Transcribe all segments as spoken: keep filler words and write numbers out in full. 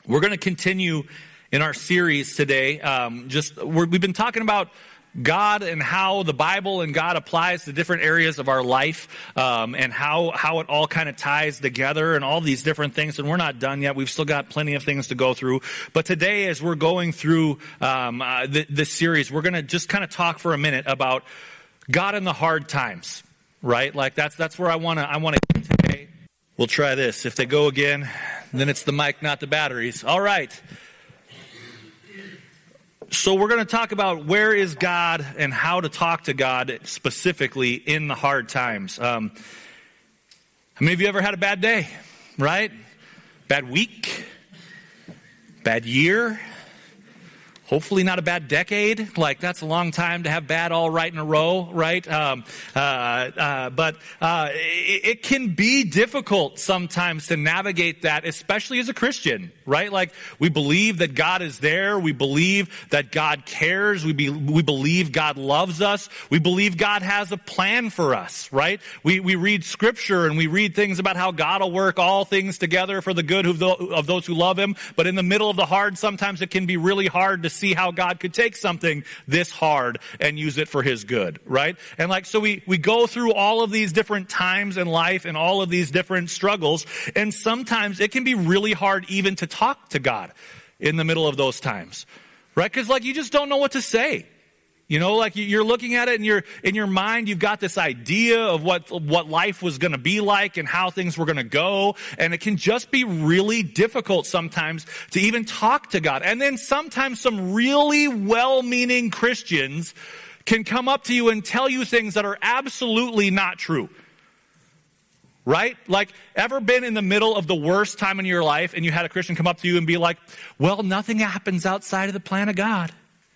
We're going to continue in our series today. Um, just we're, we've been talking about God and how the Bible and God applies to different areas of our life, um, and how how it all kind of ties together and all these different things. And we're not done yet. We've still got plenty of things to go through. But today, as we're going through um, uh, th- this series, we're going to just kind of talk for a minute about God in the hard times, right? Like that's that's where I want to I want to get today. We'll try this. If they go again, then it's the mic, not the batteries. All right. So we're going to talk about where is God and how to talk to God specifically in the hard times. Um, how many of you ever had a bad day, right? Bad week? Bad year? Hopefully not a bad decade. Like, that's a long time to have bad all right in a row, right? Um, uh, uh, but uh, it, it can be difficult sometimes to navigate that, especially as a Christian, right? Like, we believe that God is there. We believe that God cares. We, be, we believe God loves us. We believe God has a plan for us, right? We, we read Scripture and we read things about how God will work all things together for the good of, the, of those who love Him. But in the middle of the hard, sometimes it can be really hard to see how God could take something this hard and use it for His good, right? And like, so we, we go through all of these different times in life and all of these different struggles, and sometimes it can be really hard even to talk to God in the middle of those times, right? Because like, you just don't know what to say. You know, like you're looking at it and you're in your mind, you've got this idea of what, what life was going to be like and how things were going to go. And it can just be really difficult sometimes to even talk to God. And then sometimes some really well-meaning Christians can come up to you and tell you things that are absolutely not true. Right? Like, ever been in the middle of the worst time in your life and you had a Christian come up to you and be like, well, nothing happens outside of the plan of God.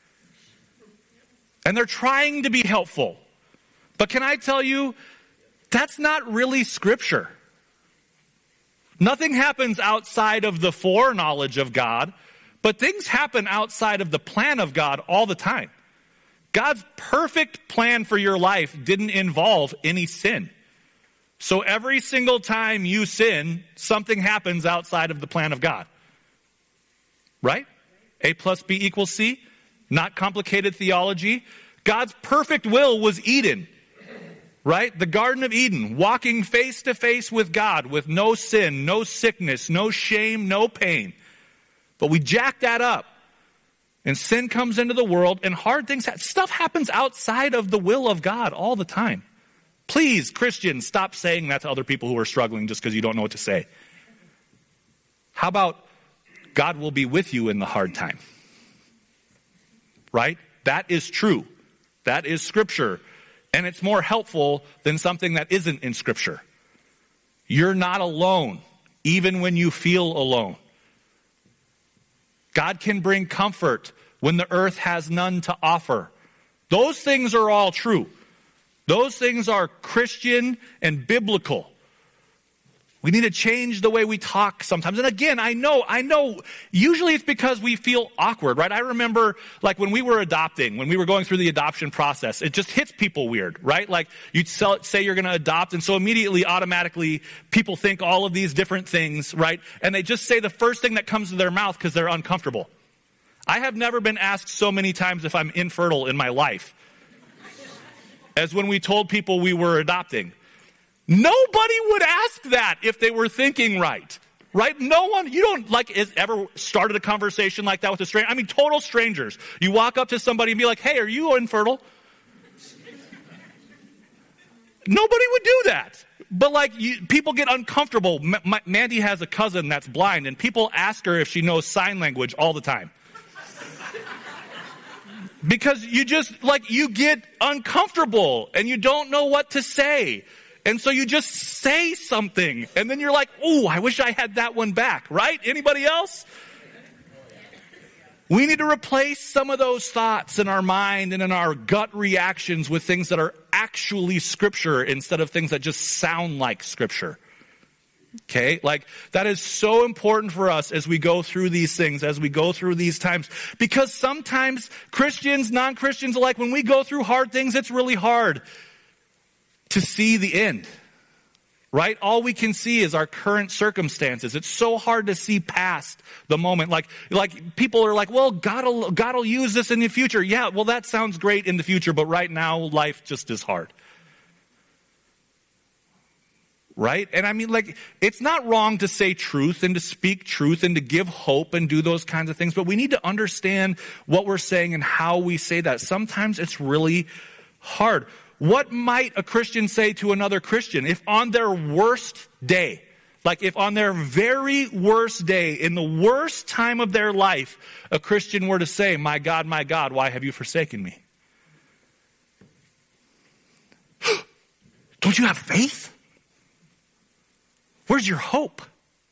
And they're trying to be helpful. But can I tell you, that's not really Scripture. Nothing happens outside of the foreknowledge of God, but things happen outside of the plan of God all the time. God's perfect plan for your life didn't involve any sin. So every single time you sin, something happens outside of the plan of God. Right? A plus B equals C. Not complicated theology. God's perfect will was Eden, right? The Garden of Eden, walking face to face with God with no sin, no sickness, no shame, no pain. But we jack that up, and sin comes into the world, and hard things, ha- stuff happens outside of the will of God all the time. Please, Christians, stop saying that to other people who are struggling just because you don't know what to say. How about God will be with you in the hard time? Right? That is true. That is Scripture. And it's more helpful than something that isn't in Scripture. You're not alone, even when you feel alone. God can bring comfort when the earth has none to offer. Those things are all true. Those things are Christian and biblical. We need to change the way we talk sometimes. And again, I know, I know, usually it's because we feel awkward, right? I remember, like, when we were adopting, when we were going through the adoption process, it just hits people weird, right? Like, you say you're going to adopt, and so immediately, automatically, people think all of these different things, right? And they just say the first thing that comes to their mouth because they're uncomfortable. I have never been asked so many times if I'm infertile in my life as when we told people we were adopting. Nobody would ask that if they were thinking right, right? No one, you don't like is ever started a conversation like that with a stranger. I mean, total strangers. You walk up to somebody and be like, hey, are you infertile? Nobody would do that. But like, you, people get uncomfortable. M- my, Mandy has a cousin that's blind, and people ask her if she knows sign language all the time. Because you just, like, you get uncomfortable and you don't know what to say. And so you just say something, and then you're like, "Ooh, I wish I had that one back," right? Anybody else? We need to replace some of those thoughts in our mind and in our gut reactions with things that are actually Scripture instead of things that just sound like Scripture. Okay? Like, that is so important for us as we go through these things, as we go through these times. Because sometimes Christians, non-Christians alike, when we go through hard things, it's really hard to see the end. right? All we can see is our current circumstances. It's so hard to see past the moment. Like, like people are like, well, God will, God will use this in the future. Yeah, well, that sounds great in the future, but right now life just is hard. Right? And I mean, like, it's not wrong to say truth and to speak truth and to give hope and do those kinds of things, but we need to understand what we're saying and how we say that. Sometimes it's really hard. What might a Christian say to another Christian if on their worst day, like if on their very worst day, in the worst time of their life, a Christian were to say, my God, my God, why have you forsaken me? Don't you have faith? Where's your hope?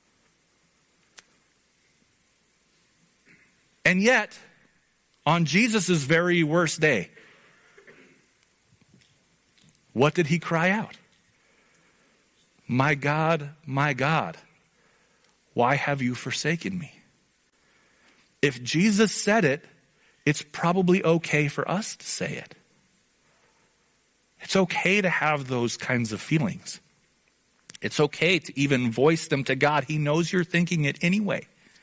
And yet, on Jesus' very worst day, what did he cry out? My God, my God, why have you forsaken me? If Jesus said it, it's probably okay for us to say it. It's okay to have those kinds of feelings. It's okay to even voice them to God. He knows you're thinking it anyway.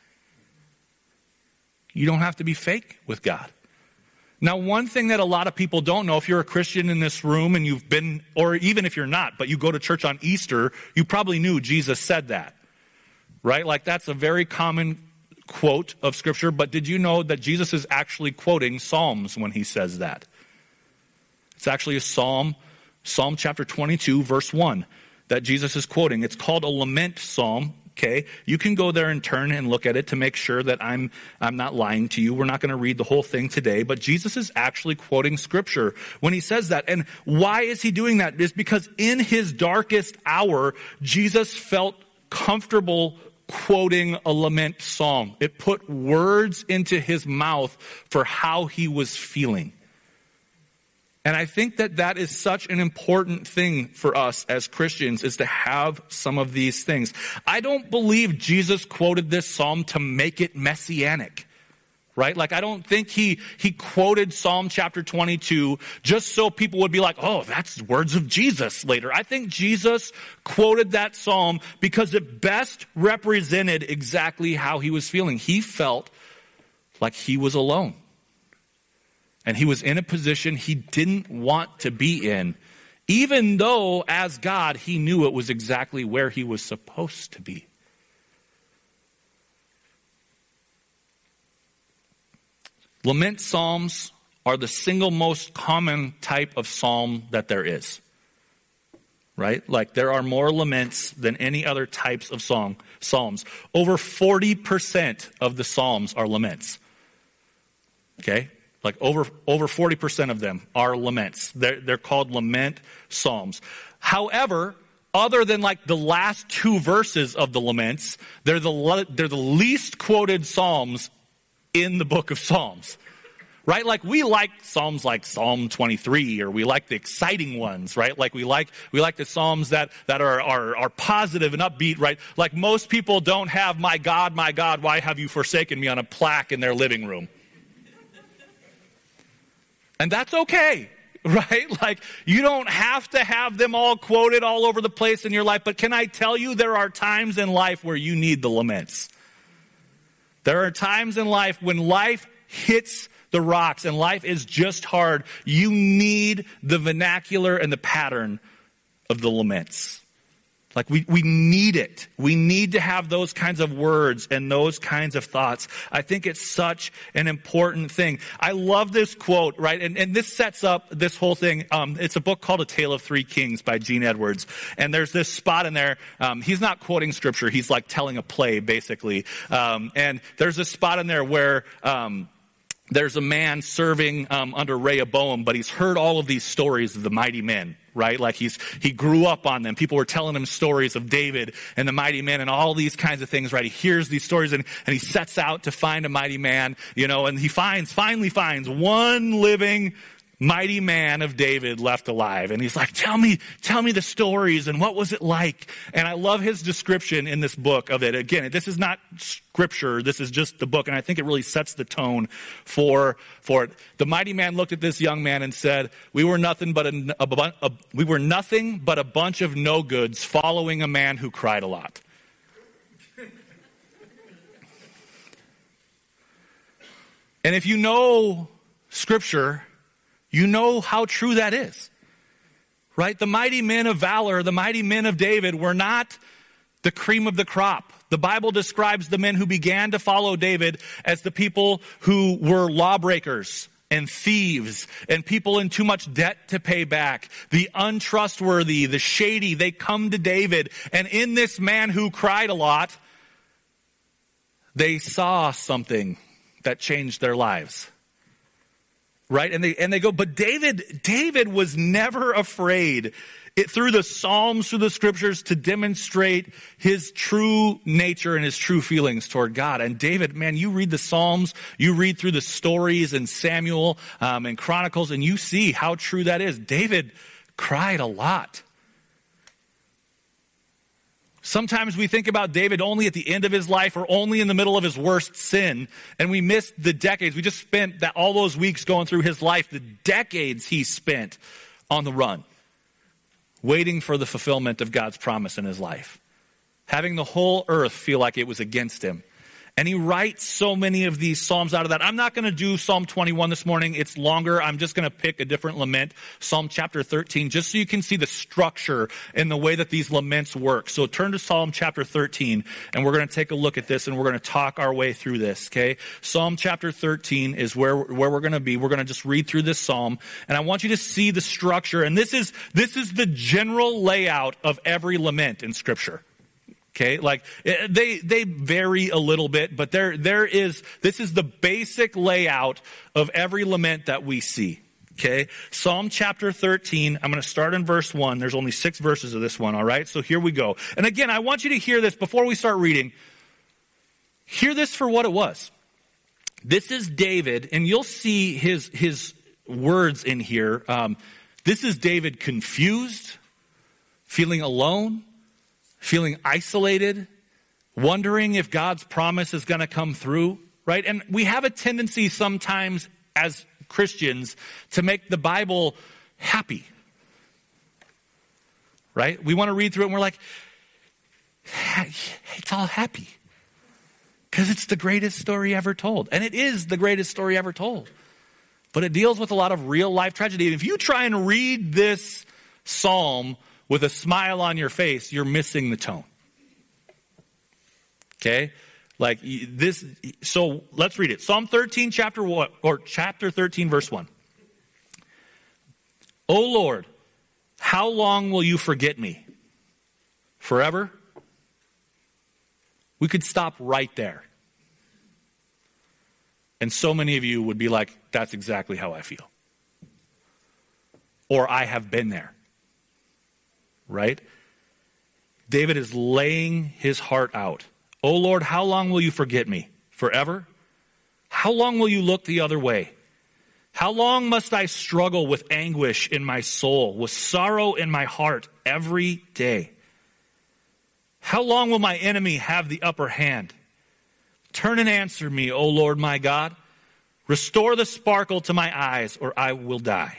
You don't have to be fake with God. Now, one thing that a lot of people don't know, if you're a Christian in this room and you've been, or even if you're not, but you go to church on Easter, you probably knew Jesus said that, right? Like that's a very common quote of Scripture, but did you know that Jesus is actually quoting Psalms when he says that? It's actually a Psalm, Psalm chapter twenty-two, verse one. That Jesus is quoting. It's called a lament psalm, okay? You can go there and turn and look at it to make sure that I'm I'm not lying to you. We're not going to read the whole thing today, but Jesus is actually quoting Scripture when he says that. And why is he doing that? It's because in his darkest hour, Jesus felt comfortable quoting a lament psalm. It put words into his mouth for how he was feeling. And I think that that is such an important thing for us as Christians, is to have some of these things. I don't believe Jesus quoted this psalm to make it messianic, right? Like I don't think he, he quoted Psalm chapter twenty-two just so people would be like, oh, that's words of Jesus later. I think Jesus quoted that psalm because it best represented exactly how he was feeling. He felt like he was alone. And he was in a position he didn't want to be in, even though as God, he knew it was exactly where he was supposed to be. Lament psalms are the single most common type of psalm that there is. Right? Like there are more laments than any other types of song, psalms. Over forty percent of the psalms are laments. Okay? Like over over forty percent of them are laments. They're, they're called lament psalms. However, other than like the last two verses of the laments, they're the, they're the least quoted psalms in the book of Psalms. Right? Like we like psalms like Psalm twenty-three, or we like the exciting ones, right? Like we like we like the psalms that, that are, are, are positive and upbeat, right? Like most people don't have my God, my God, why have you forsaken me on a plaque in their living room. And that's okay, right? Like, you don't have to have them all quoted all over the place in your life. But can I tell you, there are times in life where you need the laments. There are times in life when life hits the rocks and life is just hard. You need the vernacular and the pattern of the laments. Like we, we need it. We need to have those kinds of words and those kinds of thoughts. I think it's such an important thing. I love this quote, right? And, and this sets up this whole thing. Um, it's a book called A Tale of Three Kings by Gene Edwards. And there's this spot in there. Um, he's not quoting scripture. He's like telling a play, basically. Um, and there's this spot in there where, um, there's a man serving um, under Rehoboam, but he's heard all of these stories of the mighty men, right? Like he's he grew up on them. People were telling him stories of David and the mighty men and all these kinds of things, right? He hears these stories and, and he sets out to find a mighty man, you know, and he finds, finally finds one living mighty man of David left alive. And he's like, tell me, tell me the stories and what was it like? And I love his description in this book of it. Again, this is not scripture. This is just the book. And I think it really sets the tone for, for it. The mighty man looked at this young man and said, we were nothing but a, a, a we were nothing but a bunch of no goods following a man who cried a lot. And if you know scripture, you know how true that is, right? The mighty men of valor, the mighty men of David were not the cream of the crop. The Bible describes the men who began to follow David as the people who were lawbreakers and thieves and people in too much debt to pay back. The untrustworthy, the shady, they come to David. And in this man who cried a lot, they saw something that changed their lives. Right? And they, and they go, but David, David was never afraid it, through the Psalms, through the scriptures, to demonstrate his true nature and his true feelings toward God. And David, man, you read the Psalms, you read through the stories in Samuel um, and Chronicles, and you see how true that is. David cried a lot. Sometimes we think about David only at the end of his life or only in the middle of his worst sin, and we miss the decades. We just spent that, all those weeks going through his life, the decades he spent on the run, waiting for the fulfillment of God's promise in his life, having the whole earth feel like it was against him. And he writes so many of these psalms out of that. I'm not going to do Psalm twenty-one this morning. It's longer. I'm just going to pick a different lament, Psalm chapter thirteen, just so you can see the structure and the way that these laments work. So turn to Psalm chapter thirteen, and we're going to take a look at this, and we're going to talk our way through this, okay? Psalm chapter thirteen is where, where we're going to be. We're going to just read through this psalm, and I want you to see the structure. And this is, this is the general layout of every lament in Scripture. Okay, like they they vary a little bit, but there there is this is the basic layout of every lament that we see. Okay, Psalm chapter thirteen. I'm going to start in verse one. There's only six verses of this one. All right, so here we go. And again, I want you to hear this before we start reading. Hear this for what it was. This is David, and you'll see his his words in here. Um, this is David confused, feeling alone, feeling isolated, wondering if God's promise is going to come through, right? And we have a tendency sometimes as Christians to make the Bible happy, right? We want to read through it and we're like, it's all happy because it's the greatest story ever told. And it is the greatest story ever told. But it deals with a lot of real life tragedy. And if you try and read this psalm with a smile on your face, you're missing the tone. Okay? Like this, so let's read it. Psalm thirteen, chapter one, or chapter thirteen, verse one. O Lord, how long will you forget me? Forever? We could stop right there. And so many of you would be like, that's exactly how I feel. Or I have been there. Right? David is laying his heart out. O Lord, how long will you forget me? Forever? How long will you look the other way? How long must I struggle with anguish in my soul, with sorrow in my heart every day? How long will my enemy have the upper hand? Turn and answer me, O Lord my God. Restore the sparkle to my eyes, or I will die.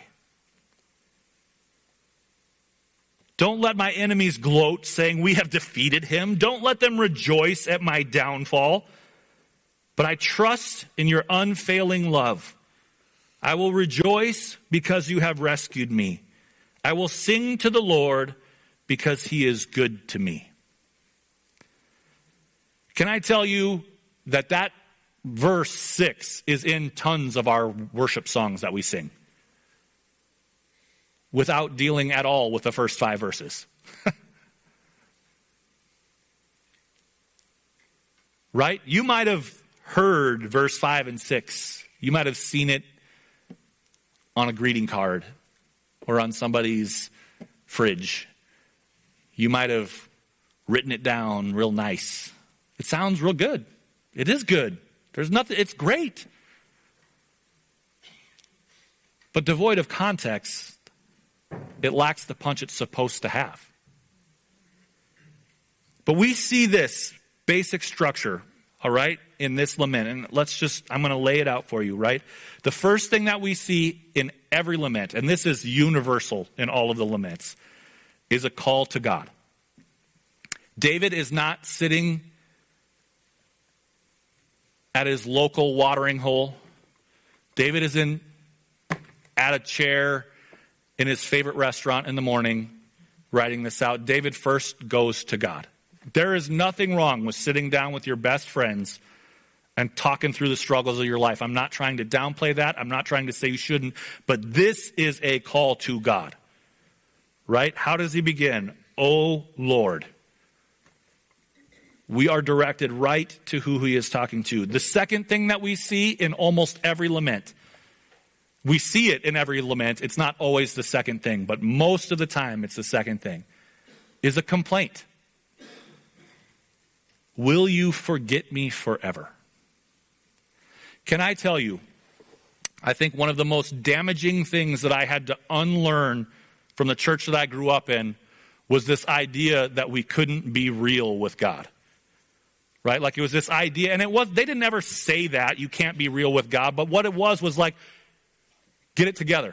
Don't let my enemies gloat, saying, we have defeated him. Don't let them rejoice at my downfall. But I trust in your unfailing love. I will rejoice because you have rescued me. I will sing to the Lord because he is good to me. Can I tell you that that verse six is in tons of our worship songs that we sing, without dealing at all with the first five verses. Right? You might have heard verse five and six. You might have seen it on a greeting card or on somebody's fridge. You might have written it down real nice. It sounds real good. It is good. There's nothing, it's great. But devoid of context, it lacks the punch it's supposed to have. But we see this basic structure, all right, in this lament. And let's just, I'm going to lay it out for you, right? The first thing that we see in every lament, and this is universal in all of the laments, is a call to God. David is not sitting at his local watering hole. David is in at a chair in his favorite restaurant in the morning writing this out. David first goes to God. There is nothing wrong with sitting down with your best friends and talking through the struggles of your life. I'm not trying to downplay that. I'm not trying to say you shouldn't. But this is a call to God. Right? How does he begin? Oh, Lord. We are directed right to who he is talking to. The second thing that we see in almost every lament, we see it in every lament. It's not always the second thing, but most of the time it's the second thing, is a complaint. Will you forget me forever? Can I tell you, I think one of the most damaging things that I had to unlearn from the church that I grew up in was this idea that we couldn't be real with God. Right? Like it was this idea, and it was, they didn't ever say that, you can't be real with God, but what it was was like, get it together.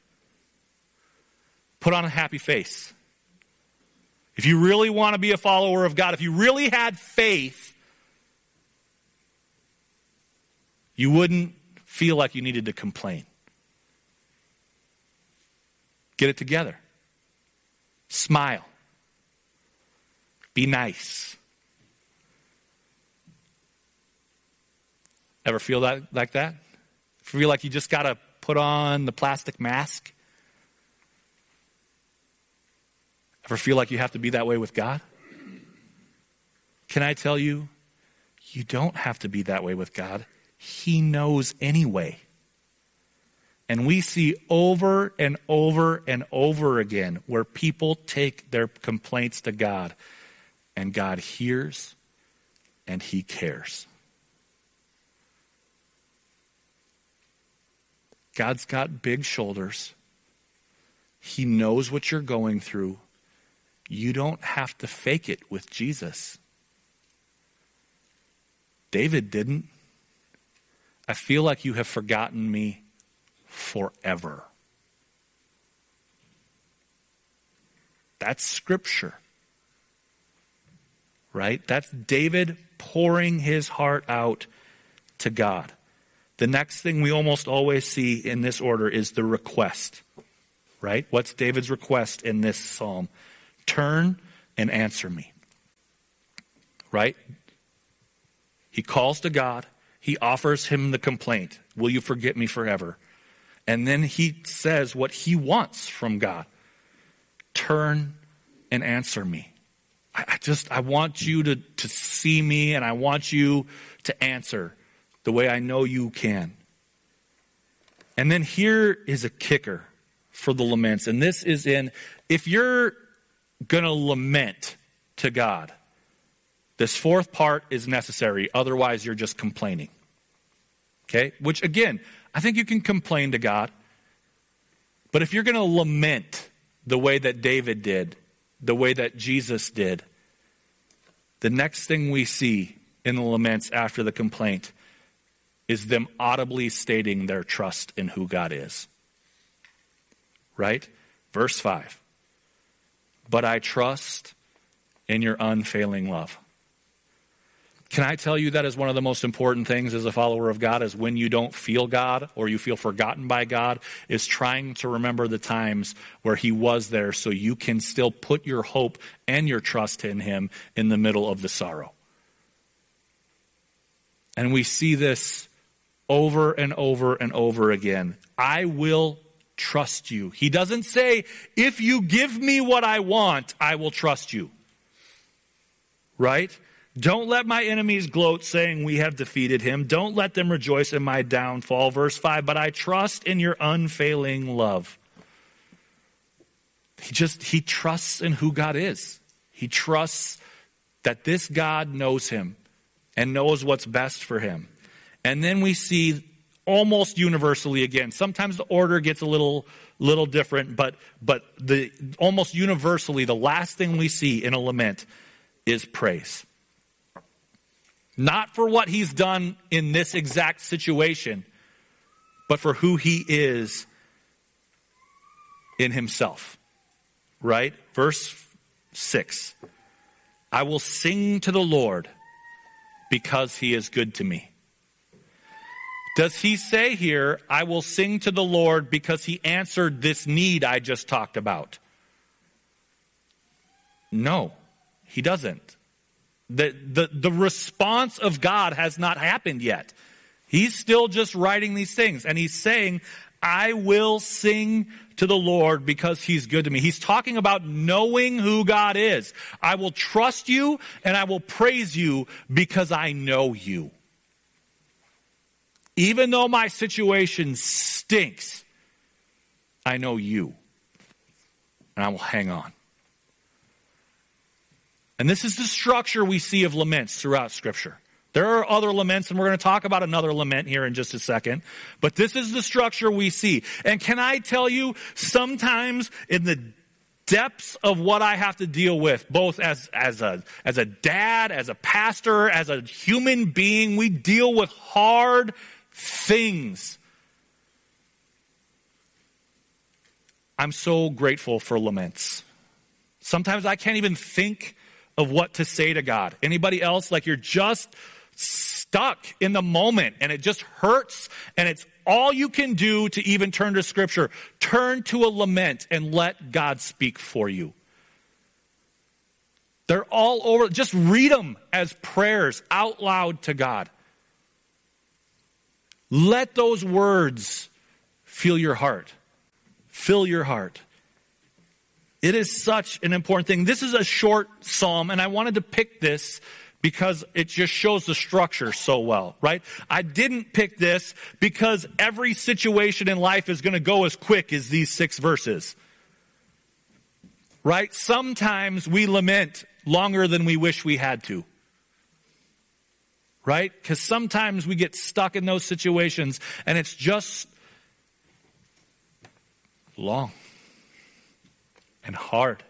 Put on a happy face. If you really want to be a follower of God, if you really had faith, you wouldn't feel like you needed to complain. Get it together. Smile. Be nice. Ever feel that like that? Feel like you just got to put on the plastic mask? Ever feel like you have to be that way with God? Can I tell you, you don't have to be that way with God. He knows anyway. And we see over and over and over again where people take their complaints to God, and God hears and he cares. God's got big shoulders. He knows what you're going through. You don't have to fake it with Jesus. David didn't. I feel like you have forgotten me forever. That's scripture. Right? That's David pouring his heart out to God. The next thing we almost always see in this order is the request, right? What's David's request in this psalm? Turn and answer me, right? He calls to God. He offers him the complaint. Will you forget me forever? And then he says what he wants from God. Turn and answer me. I, I just, I want you to, to see me, and I want you to answer the way I know you can. And then here is a kicker for the laments. And this is in, if you're going to lament to God, this fourth part is necessary. Otherwise, you're just complaining. Okay? Which, again, I think you can complain to God. But if you're going to lament the way that David did, the way that Jesus did, the next thing we see in the laments after the complaint is them audibly stating their trust in who God is. Right? Verse five. But I trust in your unfailing love. Can I tell you that is one of the most important things as a follower of God, is when you don't feel God or you feel forgotten by God, is trying to remember the times where he was there so you can still put your hope and your trust in him in the middle of the sorrow. And we see this over and over and over again. I will trust you. He doesn't say, if you give me what I want, I will trust you. Right? Don't let my enemies gloat, saying we have defeated him. Don't let them rejoice in my downfall. Verse five, but I trust in your unfailing love. He just, he trusts in who God is. He trusts that this God knows him and knows what's best for him. And then we see almost universally, again, sometimes the order gets a little little different, but but the almost universally, the last thing we see in a lament is praise. Not for what he's done in this exact situation, but for who he is in himself. Right? Verse six. I will sing to the Lord because he is good to me. Does he say here, I will sing to the Lord because he answered this need I just talked about? No, he doesn't. The, the, the response of God has not happened yet. He's still just writing these things. And he's saying, I will sing to the Lord because he's good to me. He's talking about knowing who God is. I will trust you and I will praise you because I know you. Even though my situation stinks, I know you. And I will hang on. And this is the structure we see of laments throughout Scripture. There are other laments, and we're going to talk about another lament here in just a second. But this is the structure we see. And can I tell you, sometimes in the depths of what I have to deal with, both as, as, a, as a dad, as a pastor, as a human being, we deal with hard things. I'm so grateful for laments. Sometimes I can't even think of what to say to God. Anybody else? Like you're just stuck in the moment and it just hurts and it's all you can do to even turn to Scripture. Turn to a lament and let God speak for you. They're all over. Just read them as prayers out loud to God. Let those words fill your heart. Fill your heart. It is such an important thing. This is a short psalm, and I wanted to pick this because it just shows the structure so well, right? I didn't pick this because every situation in life is going to go as quick as these six verses, right? Sometimes we lament longer than we wish we had to. Right? Because sometimes we get stuck in those situations and it's just long and hard.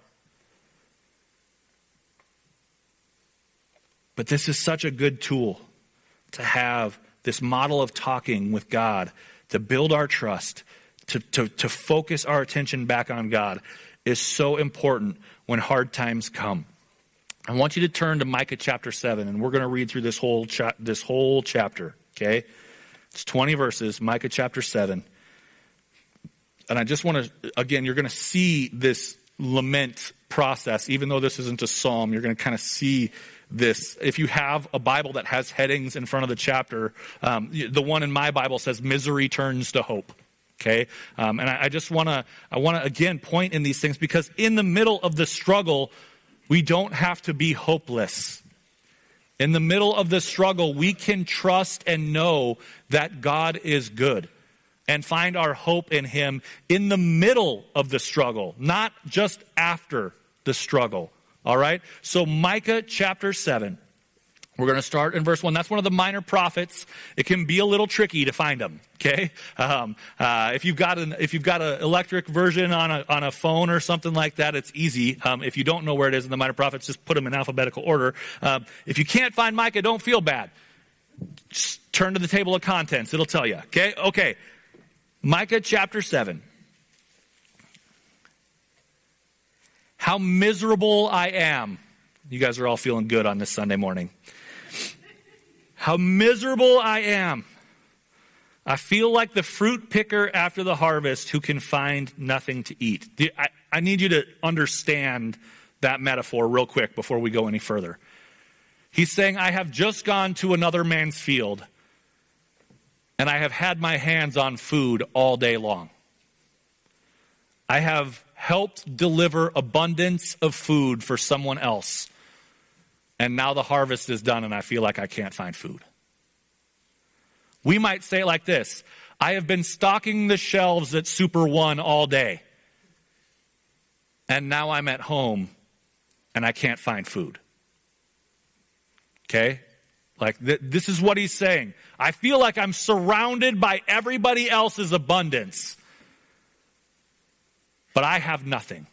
But this is such a good tool to have, this model of talking with God, to build our trust, to, to, to focus our attention back on God is so important when hard times come. I want you to turn to Micah chapter seven, and we're going to read through this whole cha- this whole chapter, okay? It's twenty verses, Micah chapter seven. And I just want to, again, you're going to see this lament process. Even though this isn't a psalm, you're going to kind of see this. If you have a Bible that has headings in front of the chapter, um, the one in my Bible says, misery turns to hope. Okay, um, and I, I just want to, I want to again point in these things because in the middle of the struggle, we don't have to be hopeless. In the middle of the struggle, we can trust and know that God is good and find our hope in him in the middle of the struggle, not just after the struggle. All right? So Micah chapter seven. We're going to start in verse one. That's one of the minor prophets. It can be a little tricky to find them. Okay, um, uh, if you've got an if you've got an electric version on a on a phone or something like that, it's easy. Um, if you don't know where it is in the minor prophets, just put them in alphabetical order. Um, if you can't find Micah, don't feel bad. Just turn to the table of contents; it'll tell you. Okay, okay. Micah chapter seven. How miserable I am. You guys are all feeling good on this Sunday morning. How miserable I am. I feel like the fruit picker after the harvest who can find nothing to eat. I, I need you to understand that metaphor real quick before we go any further. He's saying, I have just gone to another man's field and I have had my hands on food all day long. I have helped deliver abundance of food for someone else. And now the harvest is done and I feel like I can't find food. We might say it like this. I have been stocking the shelves at Super One all day. And now I'm at home and I can't find food. Okay? Like, th- this is what he's saying. I feel like I'm surrounded by everybody else's abundance, but I have nothing.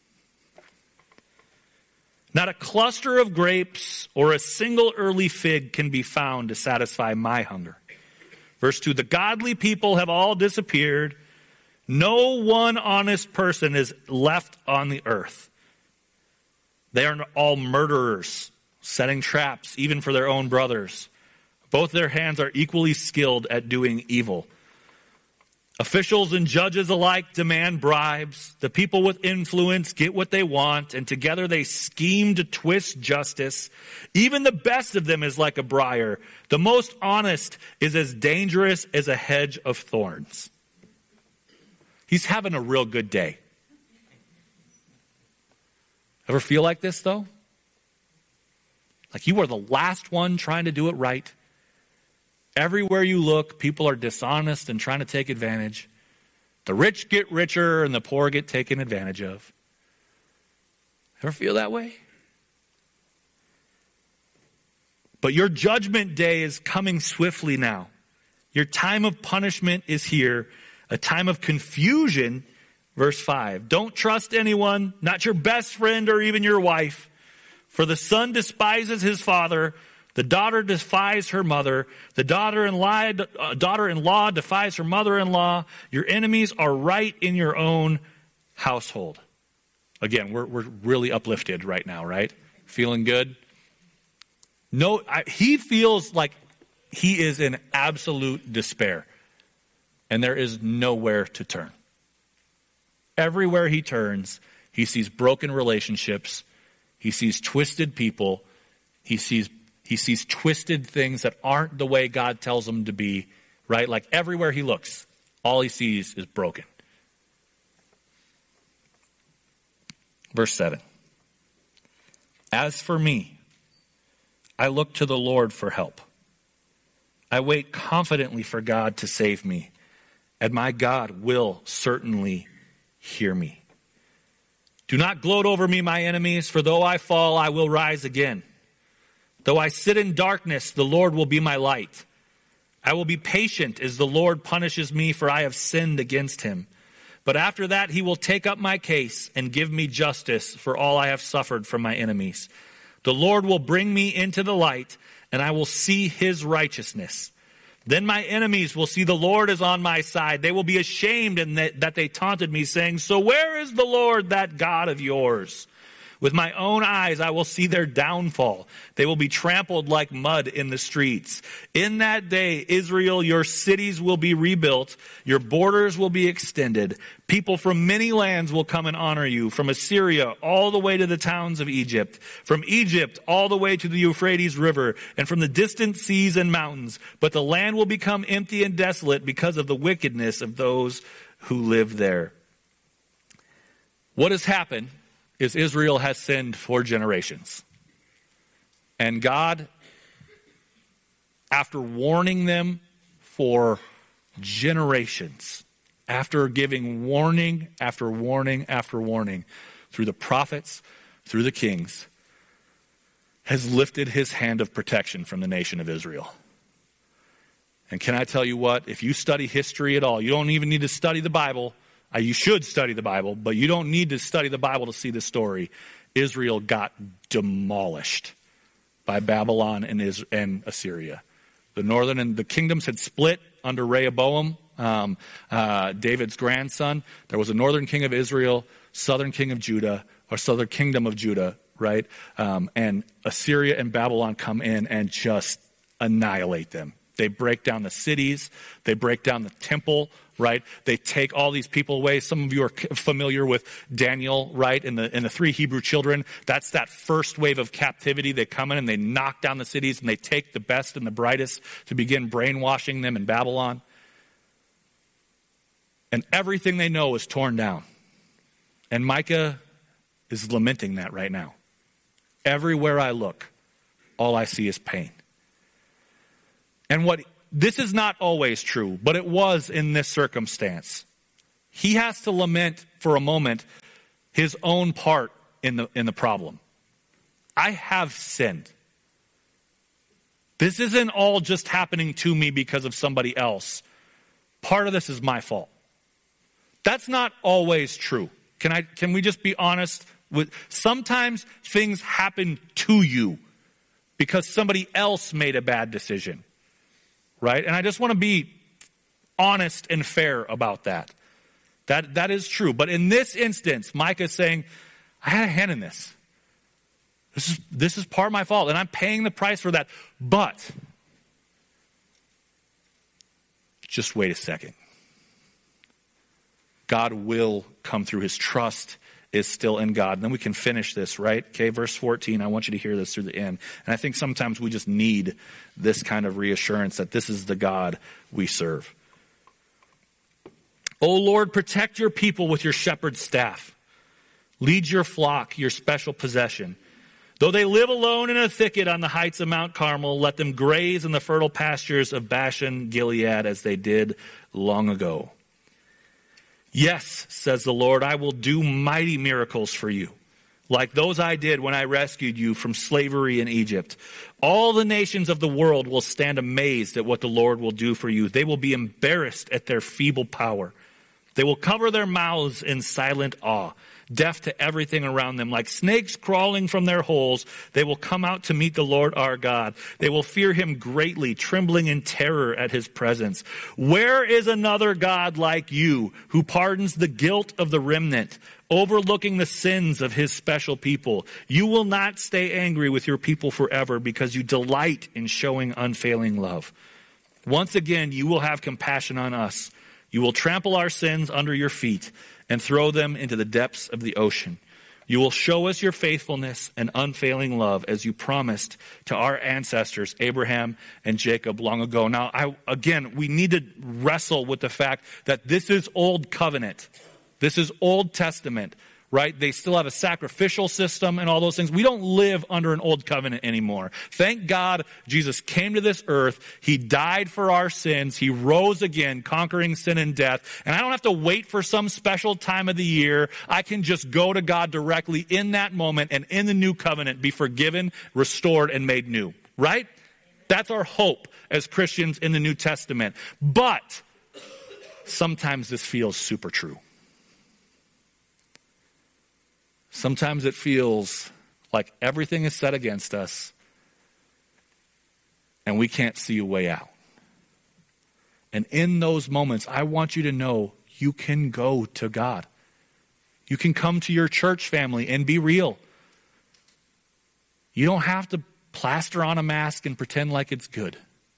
Not a cluster of grapes or a single early fig can be found to satisfy my hunger. Verse two, the godly people have all disappeared. No one honest person is left on the earth. They are all murderers, setting traps even for their own brothers. Both their hands are equally skilled at doing evil. Officials and judges alike demand bribes. The people with influence get what they want, and together they scheme to twist justice. Even the best of them is like a briar. The most honest is as dangerous as a hedge of thorns. He's having a real good day. Ever feel like this, though? Like you are the last one trying to do it right. Everywhere you look, people are dishonest and trying to take advantage. The rich get richer and the poor get taken advantage of. Ever feel that way? But your judgment day is coming swiftly now. Your time of punishment is here, a time of confusion. Verse five, don't trust anyone, not your best friend or even your wife. For the son despises his father, the daughter defies her mother, the daughter-in-law, uh, daughter-in-law defies her mother-in-law. Your enemies are right in your own household. Again, we're we're really uplifted right now, right? Feeling good? No, I, he feels like he is in absolute despair, and there is nowhere to turn. Everywhere he turns, he sees broken relationships. He sees twisted people. He sees he sees twisted things that aren't the way God tells them to be, right? Like everywhere he looks, all he sees is broken. Verse seven. As for me, I look to the Lord for help. I wait confidently for God to save me, and my God will certainly hear me. Do not gloat over me, my enemies, for though I fall, I will rise again. Though I sit in darkness, the Lord will be my light. I will be patient as the Lord punishes me, for I have sinned against him. But after that, he will take up my case and give me justice for all I have suffered from my enemies. The Lord will bring me into the light, and I will see his righteousness. Then my enemies will see the Lord is on my side. They will be ashamed in that, that they taunted me, saying, so where is the Lord, that God of yours? With my own eyes I will see their downfall. They will be trampled like mud in the streets. In that day, Israel, your cities will be rebuilt. Your borders will be extended. People from many lands will come and honor you. From Assyria all the way to the towns of Egypt. From Egypt all the way to the Euphrates River. And from the distant seas and mountains. But the land will become empty and desolate because of the wickedness of those who live there. What has happened is Israel has sinned for generations. And God, after warning them for generations, after giving warning after warning after warning through the prophets, through the kings, has lifted his hand of protection from the nation of Israel. And can I tell you what? If you study history at all, you don't even need to study the Bible. You should study the Bible, but you don't need to study the Bible to see this story. Israel got demolished by Babylon and, Is- and Assyria. The northern and the kingdoms had split under Rehoboam, um, uh, David's grandson. There was a northern king of Israel, southern king of Judah, or southern kingdom of Judah, right? Um, and Assyria and Babylon come in and just annihilate them. They break down the cities. They break down the temple, right? They take all these people away. Some of you are familiar with Daniel, right? And the, and the three Hebrew children. That's that first wave of captivity. They come in and they knock down the cities and they take the best and the brightest to begin brainwashing them in Babylon. And everything they know is torn down. And Micah is lamenting that right now. Everywhere I look, all I see is pain. And what this is not always true, but it was in this circumstance. He has to lament for a moment his own part in the in the problem. I have sinned. This isn't all just happening to me because of somebody else. Part of this is my fault. That's not always true. Can I, can we just be honest with, sometimes things happen to you because somebody else made a bad decision, right? And I just want to be honest and fair about that. That, that is true. But in this instance, Micah is saying, I had a hand in this. This is, this is part of my fault, and I'm paying the price for that. But, just wait a second. God will come through. His trust is still in God. And then we can finish this, right? Okay, verse fourteen, I want you to hear this through the end. And I think sometimes we just need this kind of reassurance that this is the God we serve. O Lord, protect your people with your shepherd's staff. Lead your flock, your special possession. Though they live alone in a thicket on the heights of Mount Carmel, let them graze in the fertile pastures of Bashan, Gilead, as they did long ago. Yes, says the Lord, I will do mighty miracles for you, like those I did when I rescued you from slavery in Egypt. All the nations of the world will stand amazed at what the Lord will do for you. They will be embarrassed at their feeble power. They will cover their mouths in silent awe, deaf to everything around them. Like snakes crawling from their holes, they will come out to meet the Lord our God. They will fear him greatly, trembling in terror at his presence. Where is another God like you, who pardons the guilt of the remnant, overlooking the sins of his special people? You will not stay angry with your people forever, because you delight in showing unfailing love. Once again, you will have compassion on us. You will trample our sins under your feet and throw them into the depths of the ocean. You will show us your faithfulness and unfailing love, as you promised to our ancestors, Abraham and Jacob, long ago. Now, I, again, we need to wrestle with the fact that this is Old Covenant. This is Old Testament, right? They still have a sacrificial system and all those things. We don't live under an Old Covenant anymore. Thank God Jesus came to this earth. He died for our sins. He rose again, conquering sin and death. And I don't have to wait for some special time of the year. I can just go to God directly in that moment, and in the new covenant be forgiven, restored, and made new, right? That's our hope as Christians in the New Testament. But sometimes this feels super true. Sometimes it feels like everything is set against us and we can't see a way out. And in those moments, I want you to know you can go to God. You can come to your church family and be real. You don't have to plaster on a mask and pretend like it's good.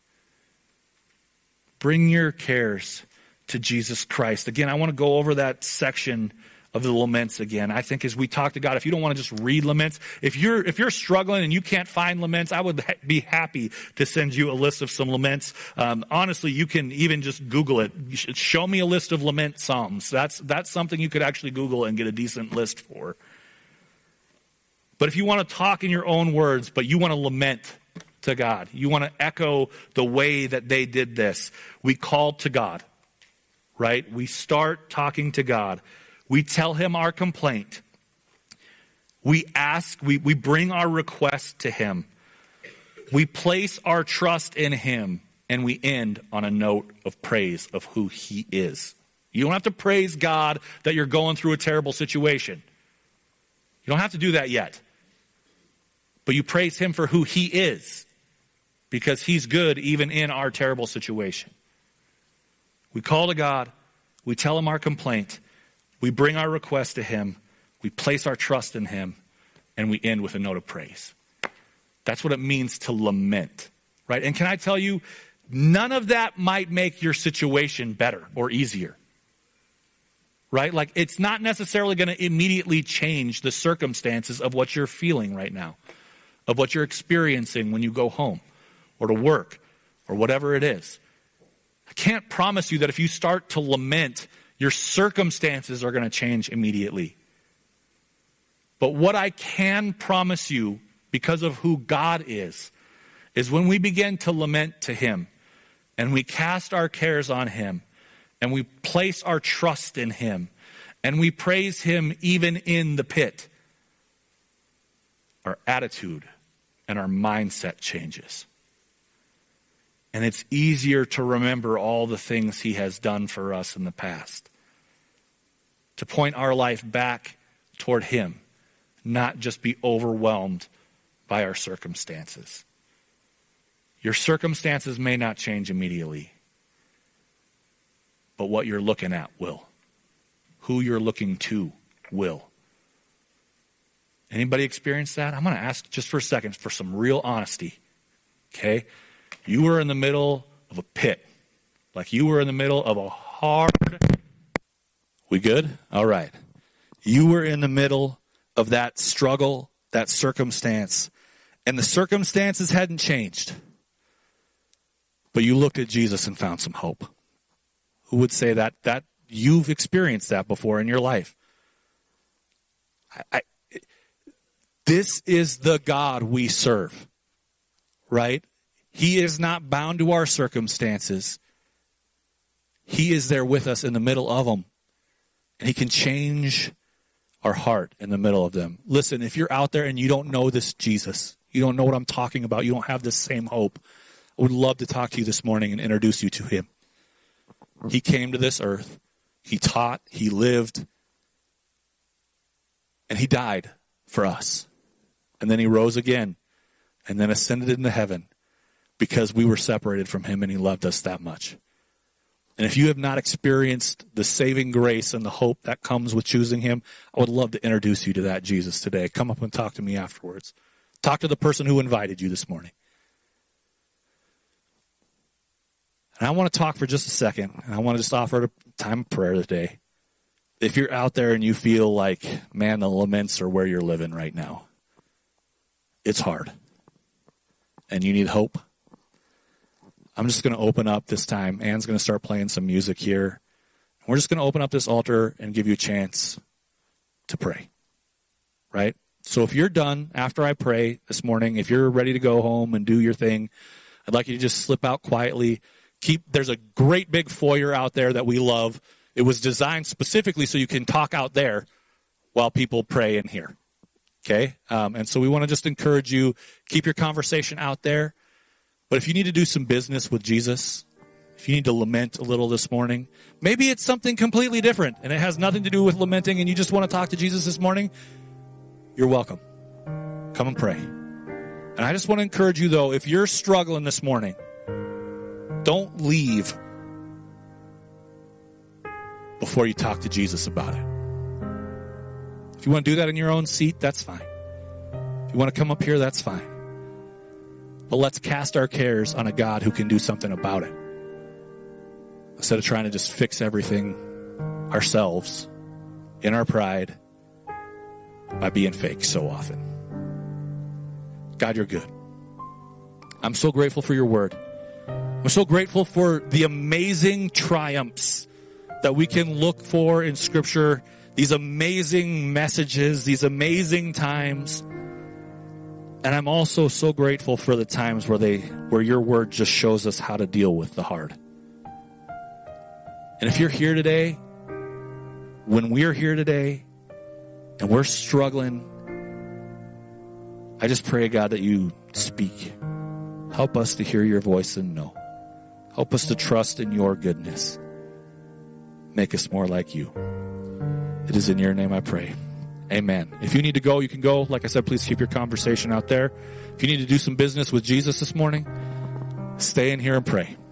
Bring your cares to Jesus Christ. Again, I want to go over that section of the laments again. I think as we talk to God, if you don't want to just read laments, if you're if you're struggling and you can't find laments, I would ha- be happy to send you a list of some laments. Um, honestly, you can even just Google it. You should show me a list of lament psalms. That's that's something you could actually Google and get a decent list for. But if you want to talk in your own words, but you want to lament to God, you want to echo the way that they did this, we call to God, right? We start talking to God. We tell him our complaint. We ask, we, we bring our request to him. We place our trust in him, and we end on a note of praise of who he is. You don't have to praise God that you're going through a terrible situation. You don't have to do that yet. But you praise him for who he is, because he's good even in our terrible situation. We call to God. We tell him our complaint. We bring our request to him, we place our trust in him, and we end with a note of praise. That's what it means to lament, right? And can I tell you, none of that might make your situation better or easier, right? Like, it's not necessarily going to immediately change the circumstances of what you're feeling right now, of what you're experiencing when you go home or to work or whatever it is. I can't promise you that if you start to lament, your circumstances are going to change immediately. But what I can promise you, because of who God is, is when we begin to lament to him, and we cast our cares on him, and we place our trust in him, and we praise him even in the pit, our attitude and our mindset changes. And it's easier to remember all the things he has done for us in the past. To point our life back toward him, not just be overwhelmed by our circumstances. Your circumstances may not change immediately, but what you're looking at will. Who you're looking to will. Anybody experience that? I'm going to ask just for a second for some real honesty. Okay? You were in the middle of a pit. Like you were in the middle of a hard... We good? All right. You were in the middle of that struggle, that circumstance, and the circumstances hadn't changed. But you looked at Jesus and found some hope. Who would say that that you've experienced that before in your life? I, I, this is the God we serve, right? He is not bound to our circumstances. He is there with us in the middle of them. And he can change our heart in the middle of them. Listen, if you're out there and you don't know this Jesus, you don't know what I'm talking about, you don't have this same hope, I would love to talk to you this morning and introduce you to him. He came to this earth. He taught. He lived. And he died for us. And then he rose again. And then ascended into heaven because we were separated from him and he loved us that much. And if you have not experienced the saving grace and the hope that comes with choosing him, I would love to introduce you to that Jesus today. Come up and talk to me afterwards. Talk to the person who invited you this morning. And I want to talk for just a second, and I want to just offer a time of prayer today. If you're out there and you feel like, man, the laments are where you're living right now, it's hard, and you need hope, I'm just going to open up this time. Anne's going to start playing some music here. We're just going to open up this altar and give you a chance to pray, right? So if you're done after I pray this morning, if you're ready to go home and do your thing, I'd like you to just slip out quietly. Keep. There's a great big foyer out there that we love. It was designed specifically so you can talk out there while people pray in here, okay? Um, and so we want to just encourage you, keep your conversation out there. But if you need to do some business with Jesus, if you need to lament a little this morning, maybe it's something completely different and it has nothing to do with lamenting and you just want to talk to Jesus this morning, you're welcome. Come and pray. And I just want to encourage you, though, if you're struggling this morning, don't leave before you talk to Jesus about it. If you want to do that in your own seat, that's fine. If you want to come up here, that's fine. But let's cast our cares on a God who can do something about it. Instead of trying to just fix everything ourselves in our pride by being fake so often. God, you're good. I'm so grateful for your word. I'm so grateful for the amazing triumphs that we can look for in Scripture, these amazing messages, these amazing times. And I'm also so grateful for the times where they, where your word just shows us how to deal with the hard. And if you're here today, when we're here today, and we're struggling, I just pray, God, that you speak. Help us to hear your voice and know. Help us to trust in your goodness. Make us more like you. It is in your name I pray. Amen. If you need to go, you can go. Like I said, please keep your conversation out there. If you need to do some business with Jesus this morning, stay in here and pray.